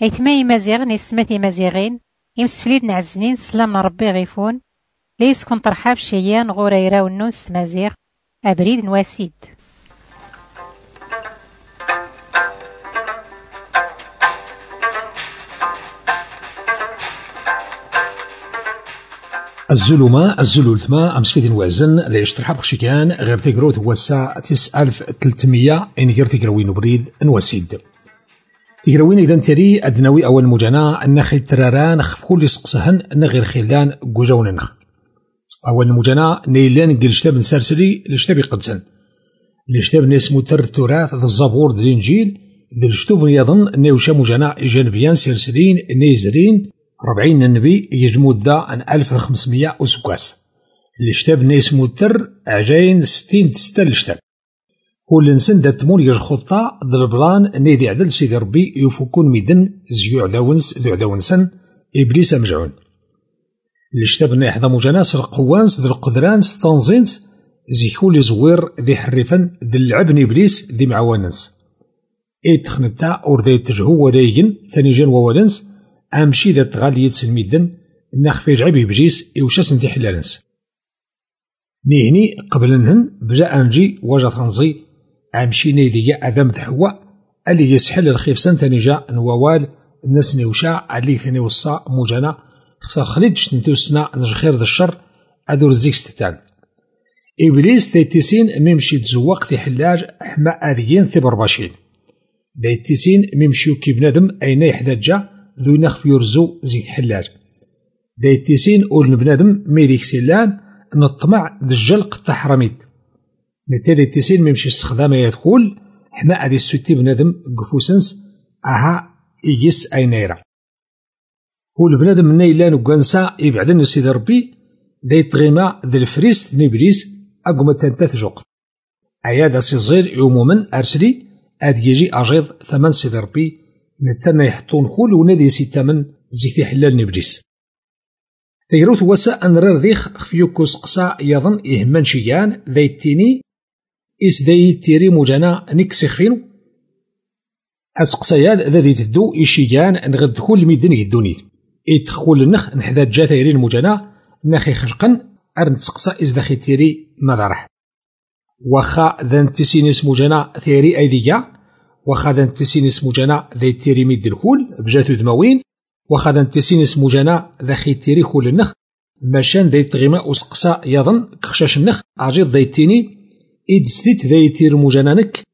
أيتما مزيغ نسمتي مزيغين يمسفليد نعزنين سلام ربي غيفون ليس كون ترحاب شيان غوريرا ونوس مزيغ أبريد نواسيد. الزلومة الزلولتما أمسفيد وعزن ليش ترحب خشيكان غير فكروت هو الساعة 9300 إن غير فكروين بريد نواسيد. تقروين إذا تري أدنوي أول مجانا النخي تراران خفكول يسقسهن نغير خلان قجون نخ أول مجانا نيلان قلشتاب نسرسلي لشتاب يقدسن لشتاب نسمو تراث ذا الزبور ذا الإنجيل ذا الشتوب يظن نيوشا مجانا جانبيان سلسلين نيزرين 40 النبي يجمود دا عن 1500 أسكاس لشتاب نسمو تر عجين 60 تستا لشتاب كل نسن دا تمون يج خطة ذا البلان نيدي عدل سيدي ربي يفكون ميدن زيو عداونسن إبليس مجعون لشتاب نيحضا مجاناس القوانس ذا القدرانس تنظينس زيكول زوير ذي حرفن ذي العبن إبليس ذي معواننس تخنتا أور ذي تجهو وليجن ثاني جان وولنس أمشي ذا تغالية سلميدن نخفي جعبي إبليس يوشاس نتي حلالنس نيهني قبلنهن بجاء نجي وجا تنزي أمشي نيدي أدم تحواء اللي يسحل الخيف سنتني جاء نووال الناس نوشا اللي ثاني وصا مجانا فخليج نتوسنا نجخير ذا الشر أدور الزيك ستتان إبليس دايتيسين ميمشي تزوق في حلاج حما آذيين ثبرباشين دايتيسين ميمشيو كي بنادم أين يحداجا ذو ينخف يرزو زيت حلاج دايتيسين أول بنادم ميديك سيلان نطمع دجلق تحرميد نتالي تيسين ميمشي استخدام يدخل حما عادي السوتي بنادم قفوسنس أها إيس أينيرا هو البنادم من نيلان وقنسا يبعدن سيدي ربي دايت غيما ذا الفريست نبليس أقوم تنتات جوق أيادا سيزير عموما أرسلي أد يجي أجيض ثمن سيدي ربي نتانا يحطون كل ونادي سيتامن زيتي حلال نبليس تيروت وسا أن ررديخ خفيوكو سقسا يظن إهمان شيان ذايتيني إس دايتيري مجانا نكسخ فينو أسقسياد ذا ذي تدو إشيان نغد كل ميدن يدوني إدخول النخ نحذا جاثيرين مجانا نخي خشقن أرن سقسا إس داخي تيري مدارح وخا ذا نتسينيس مجانا ثيري أيديا وخا ذا نتسينيس مجانا ذا تيري ميدن كول بجاثو دماوين وخا ذا نتسينيس مجانا ذا خي تيري كول النخ ماشان ذا يتغيما وسقسا يظن كخشاش النخ عجيط ذا يتيني إد ستيت ذا يتير مجانانك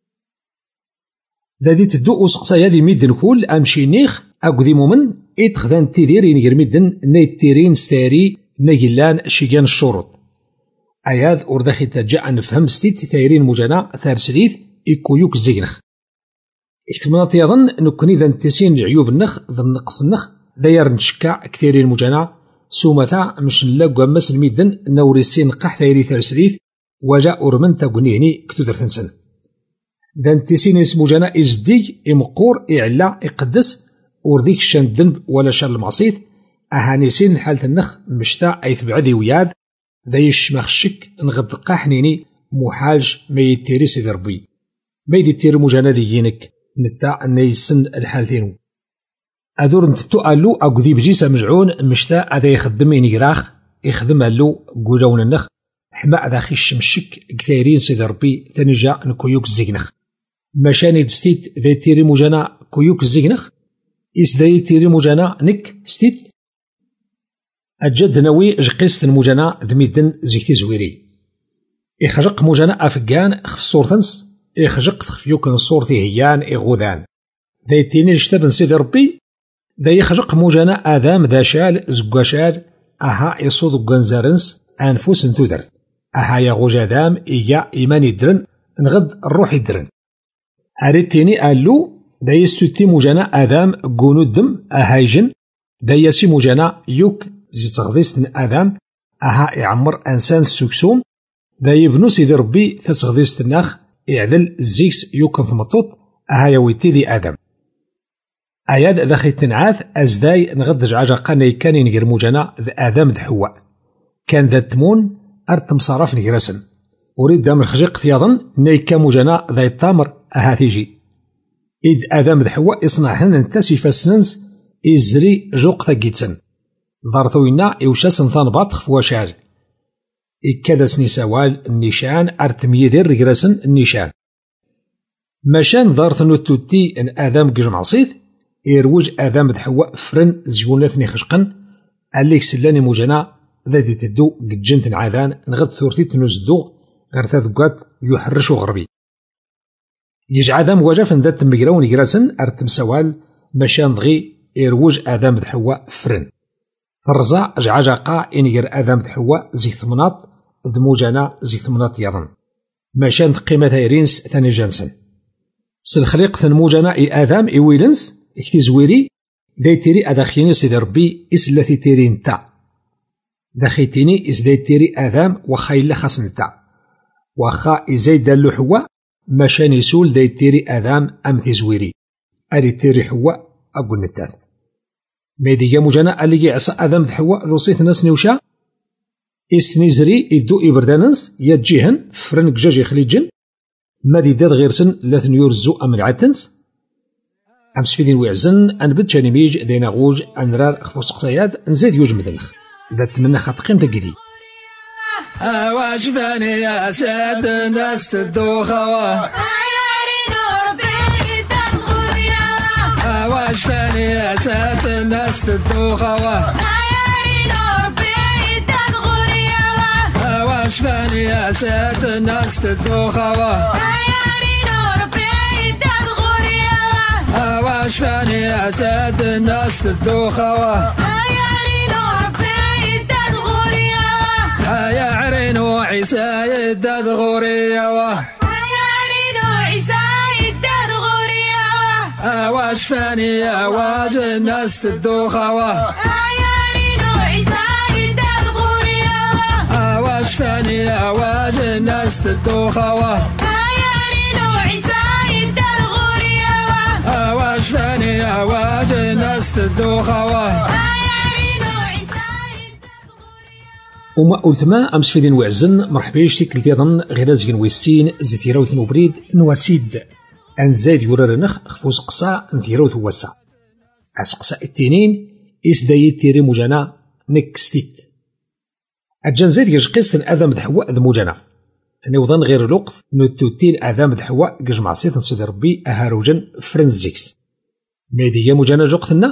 ذا دي تدو وسقسا يدي ميدن كول أمشي نيخ أقذي مومن إتخذان تيدير ينجر ميدن نيتيرين ستاري نيلان شيجان الشروط أياذ أرداخي ترجع نفهم ستيت تايرين مجانا ثار سليث إكويوك الزينخ احتمالات يظن نكوني ذا نتسين العيوب النخ ذا النقص النخ ذا يرنشكا كثيرين مجانا سومثا مش نلاقوا مس الميدن نوري السين قح ثايري ثار سليث وجاء أورمن تقنيهني كتودر تنسن ذا نتسين اسمو جانا إزدي إمقور إعلا إقدس ورديك شان الذنب ولا شان المعصيث أهانيسين حالة النخ مشتا أي ثبعدي وياد ذا يشمخ الشك نغد قاحنيني محاج ما يتيري سيدي ربي ما يتيري مجانا ديينك نتا نيسن الحالتين أدور نتتو ألو أقذي بجيسة مجعون مشتا أذا يخدم ينقراخ يخدم ألو قولون النخ حما أذا خيش مشك كثيرين سيدي ربي تنجا نكويوك الزيقنخ مشاني دستيت ذا يتيري مجانا كويوك الزيقنخ إس ذا يتيري مجانا نك ستيت أجد نوي جقيست المجانا ذميدن زيكتي زويري إخجق مجانا أفقان خف الصورتنس إخجق خفيوك الصورتي هيان إغوذان ذا يتيني لشتبن سيدي ربي ذا يخجق مجانا آذام ذا شال زقاشال أها يصود قنزارنس أنفوس تودر أها يغو جادام إيا إيمان يدرن نغد الروح يدرن أريتيني قالو ذا يستوتي مجانا آذام قونو الدم أهايجن ذا يسي مجانا يوك زي تغذيست آذام أها يعمر أنسان السكسوم ذا يبنو سيدي ربي تغذيست الناخ يعدل الزيكس يوكن ثمطوط أها يويتي ذي آدم أياد ذا خي تنعاث أزداي نغدج عجاقا نيكان ينقر مجانا ذا آدم ذا حواء كان ذا تمون أرتم صرف نقرسن أريد دام الخجيق ثياضن نيكا مجانا ذا التامر أها تيجي إذ آدم د حواء إصنعهن انتسف السنس إزري جوق ثقيتسن ضارثوينا إوشاسن ثانباط خفواشال إكادا سنسوال النيشان أرتميدير رجرسن النيشان ماشان ضارثنو التوتي إن آدم قجمع صيد إروج آدم د حواء فرن زيوناثني خشقن أليك سلاني موجنا ذاتي تدو قد جنت عادان نغد ثورتي تنوزدو غير تذقات يحرشو غربي يجع آدم وجفن ذات مقراون يقراسن أرتم سوال ماشان ضغي إروج آدم د حواء فرن فرزا جعجاقا إن يقر آدم د حواء زي ثمنات ذموجانا زي ثمنات يظن ماشان قيمة يرينس ثاني جانسن سنخليق ثنموجانا إي آدم إي ويلنس اكتي زويري دايتيري أداخيني سيدي ربي إس التي تيري نتا داخيتيني إس دايتيري آدم وخايل خاص نتا وخا إزاي دالو حواء ماشان يسول دايتيري آدم أم تزويري أري تيري حواء أقول نتاث ميديا موجانا ألي عصا آدم د حواء روسيت ناس نوشا إسنيزري إدو إبرداننس يجيهن فرنك جاجي خليجن مادي داد غيرسن لاثن يورزو أم العتنس أمس في دين ويعزن أنبت شاني ميج دينا غوج أنرار خفوس قصاياد نزيد يوج مذنخ ذات منا خط قيمة قدي واش فاني يا ساد ناس تدوخوا واش فاني يا ساد ناس تدوخوا واش فاني يا ساد ناس تدوخوا واش فاني يا ساد الناس تدوخوا يا عرين وعيسى يداد غوريا يا عرين وعيسى يداد غوريا واش فاني يا واج الناس تدوخوا يا عرين وعيسى يداد غوريا واش فاني يا واج الناس تدوخوا يا عرين وعيسى يداد غوريا واش فاني يا واج الناس تدوخوا وما أولتما أمس في دين وعزن مرحبا يشتكل ديضن غير زين ويسين زيتيروث نوبريد نواسيد أن زايد يوررنخ خفوز قصا نثيروث وسا أسقسا التنين إس دايد تيري مجانا نكستيت أجان زايد يجقيس تن آدم دحواء ذ مجانا نوضن غير الوقت نتوتين آدم دحواء جمع سيثن سيد ربي أهاروجن فرنزيكس ميديا مجانا جوقتنا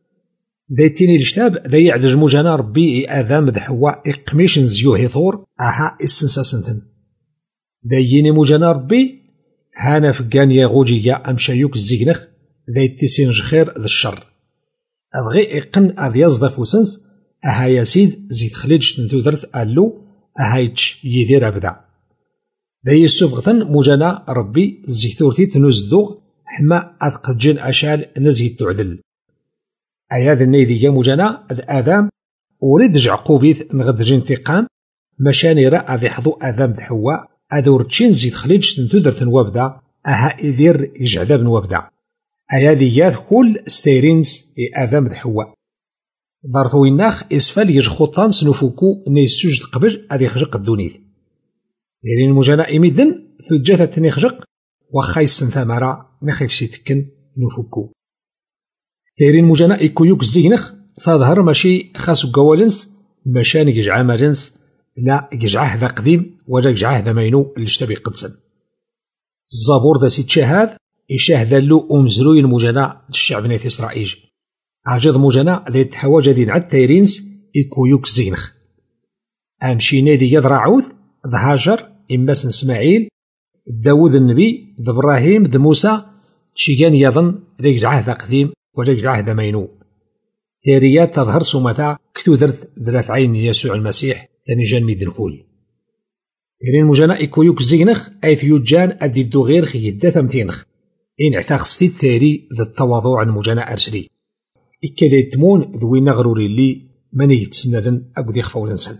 دايتيني الاشتاب داي يعدج موجانا ربي آدم د حواء إقميشن زيوهي ثور أها إسنساسنتن داييني موجانا ربي هانا فقان يغوجيا أمشايوك الزيقنخ دايتيسين جخير ذا الشر أبغي إقن أذ يصدف وسنس أها ياسيد زيد خليج تنتوذرث ألو أها يتش يدير أبدا داي السوفغتن موجانا ربي زيثورتي تنوزدوغ حما أذ جن أشال نزيد تعدل أياد النيدية مجانا آدم وريد جعقوبيث نغدج انتقام مشاني رأى ذي حضو آدم دحواء أدور تشين زيد خليج تنتودر وابدا أها إذير يجعذاب وابدا أياديات كل ستيرينز آدم دحواء ضارثو الناخ إسفال يجخوطان سنفوكو نيسوج قبج أذي خجق الدونيث ديرين المجانا إميدن ثجاثة تنيخجق وخايسن ثمرة نخيف سيتكن نفوكو دايرين مجانا إيكويوك الزينخ فظهر ماشي خاصو قوالنس مشان يجعى مالنس لا يجعاه ذا قديم ولا يجعاه ذا مينو اللي اشتبي قدسن الزابور ذا سيت شاهد يشاه ذا اللو أمزلوي المجانا الشعب نيث إسرائيل عجض مجانا اللي تحواج دين عد تايرينس إيكويوك الزينخ أمشي نادي يضرع عوث ذا هاجر إماس إسماعيل داود النبي ذا إبراهيم ذا موسى شيغان يظن يجعاه ذا قديم وجاك عهد مينو تاريات تظهر سمتا كتوذرث ذراف عين يسوع المسيح ثاني جان ميدن كول تارين مجانا إيكويوك الزينخ أيث يوجان أدي الدو غير خيدا ثمتينخ إن اعتاق ستيد تاري ذا التواضع عن مجانا أرسلي إكادا يتمون ذوينا غروري اللي من يتسندن أقود يخفاو الإنسان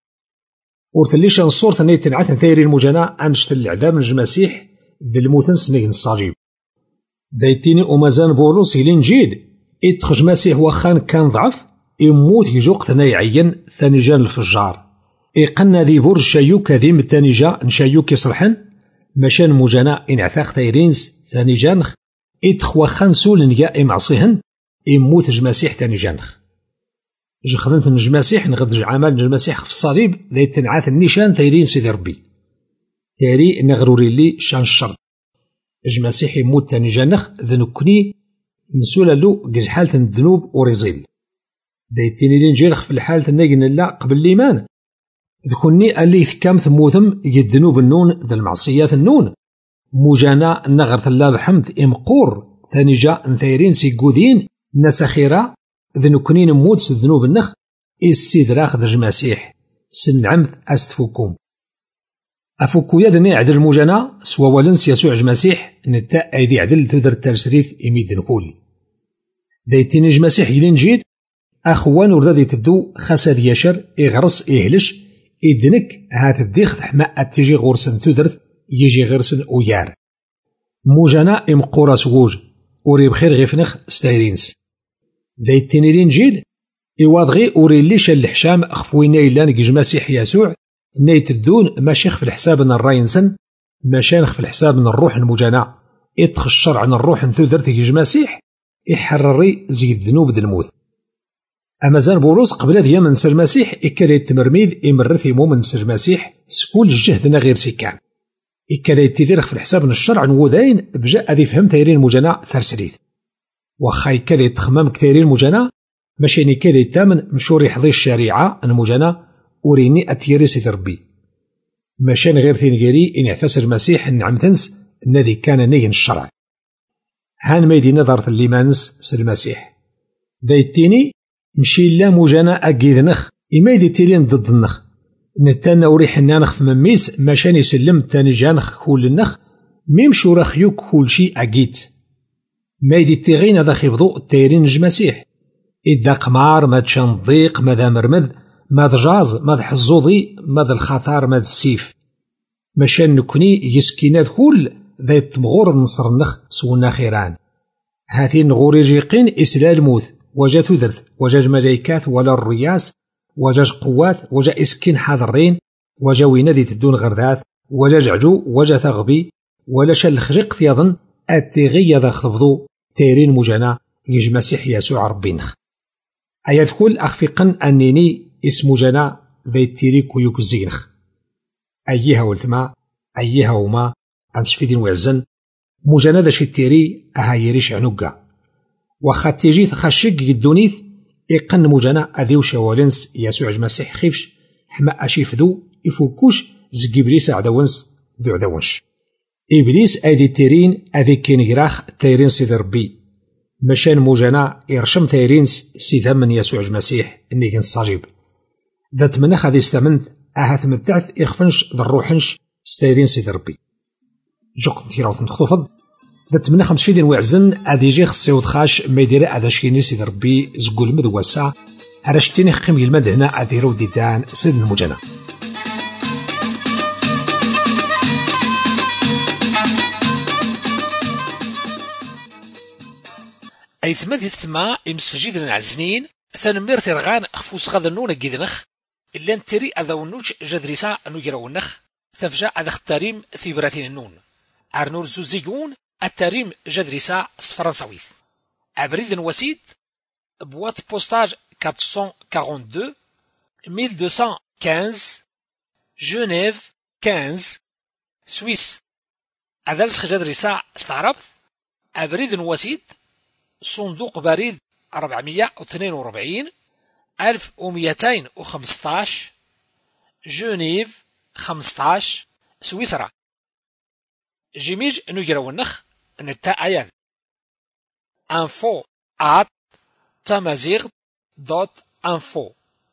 ورثليش نصور ثاني تنعثن ثاري المجانا أنشتل العذاب من المسيح ذا الموتن سنيق الصاجيب دايتيني ومازال بولوس الانجيل يتخرج مسيح وخان كان ضعف يموت يجوق ثنا يعين ثاني جان الفجار يقنا ذي برج شايوك ذي متاني جا نشايوك يصلحن مشان مجانا إن عثاق تايرينس ثاني جانخ إتخوا خنسول نجا إمعصيهن إموت جماسيح تاني جانخ خدمت نجماسيح نغد عمل نجماسيح في الصليب ذي تنعاث النيشان تيرين سيدي ربي تيري نغروري لي شان الشر جماسيح يموت تاني جانخ ذنكني نسولا له قج حالة الذنوب ورزيل دايتيني لنجيرخ في الحالة الناقن لا قبل الإيمان ذكني اللي ثكام ثموثم الذنوب النون ذا المعصيات النون موجانا نغرت الله الحمد إمقور ثاني جاء نثيرين سيقودين نسخيرا ذنكني نموت الذنوب النخ السيد راخذ جماسيح سن عمث أستفوكم أفوكو يدني عدل موجانا سوا ولنس يسوع جماسيح نتا أيدي عدل تدر الترسريث إميد نقول دايتيني جماسيح يلين جيد أخوان وردادي تدو خساد يشر إغرس إهلش إدنك هات الديخ حماء تيجي غورسن تدرث يجي غرسن أويار موجانا إمقورا سووج وري بخير غيفنخ ستايرينس دايتيني لين جيد إواضغي أوري ليش الحشام أخفوينا إلا نجي جماسيح يسوع نايت الدون ماشيخ في الحساب من الراينسن ماشيخ في الحساب من الروح المجانا إتخ الشرع من الروح انثودرت جماسيح إحرري زي الذنوب ذي الموت أما زان بولوس قبل ذي من سر المسيح إكذا يتمرميد إمرثي مومن سر المسيح سكول الجهدنا غير سكان إكذا يتديرخ في الحساب من الشرع نوذين بجاء ذي فهم تيرين مجانا ثرسليث وخاي كذا يتخمم كتيرين مجانا ماشي كذا يتامن مشوري حضي الشريعة المجانا وريني أتيريسي ربي ماشان غير ثينغيري إن اعتسر المسيح نعم تنس الذي كان نين الشرع هان ميدي نظرت اللي مانس سر المسيح دايتيني مشي لا مجانا أكيد نخ إما يدي تيلين ضد النخ نتانا وريح النخ في مميس ماشان يسلم تاني جانخ كل النخ ميمشو رخيوك كل شي أكيد ما يدي تيغين هذا خيبضو التيرين جمسيح إذا قمار ماد شنضيق ماذا مرمد ماذا جاز ماذا حزوضي ماذا الخطار ماذا السيف مشان نكوني يسكينات كل ذا يتمغور نصر النخ سونا خيران هاتين غوري جيقين إسلال موت وجا ثذرث وجا الملايكات ولا الرياس وجا قوات وجا إسكين حاضرين وجا وينادي تدون غردات وجا جعجو وجا ثغبي ولا شل خرق يظن التغي ذا خفضو تيرين مجانا يجمسيح يسوع ربينخ أيات كل أخفقا أنني اسم جنا ذي تيريك ويوك الزينخ أيها والثما أيها وما أمس في دين وعزن مجانا ذا شتيري أهايريش عنوكا وخاتيجي خشق الدونيث إقن مجانا أذيو شوالنس يسوع المسيح خيفش حما أشيف ذو يفوكوش زق إبليس عدوانس ذو عدوانش إبليس أذي تيرين أذي كينغراخ تيرين سيد ربي مشان مجانا إرشم تيرينس سيدا من يسوع المسيح إني صاجب ذات منخ هذه استمنت أهات متعث إخفنش ذا الروحنش ستيرين سيد ربي جوق تيراوت نخطفض ذات منخ خمس فيدين وعزن أذي جي خصيوض خاش ما يدير أذا شكيني سيد ربي زقول مدوسا هرشتيني خيم يلمد هنا أديرو ديدان سيد المجانا أي ثمد يستمع يمسفجيد العزنين ثانمير ترغان أخفوس غاذا نونا جيدنخ إلا نتري أذا ونوج جدريسا نوجراونخ ثفجا أذا اختاريم ثيبراتين النون عرنور زوزيجون التاريم جدريسا فرنساويث أبريد وسيد بوات بوستاج 442 1215 جنيف 15 سويس أذا جدريسا استعربت أبريد وسيد صندوق بريد 442 1215 جنيف 15 سويسرا جيميج نجراونخ نتا أيان info@tamazight.info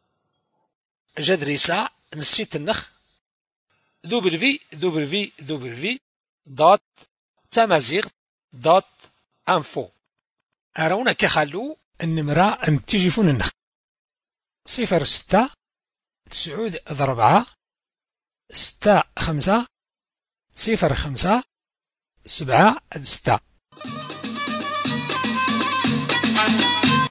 جدريسا نسيت النخ www.tamazight.info أرونا كخلو النمرة أن تجيفون النخ 06 9 4 6 5 0 5 7 6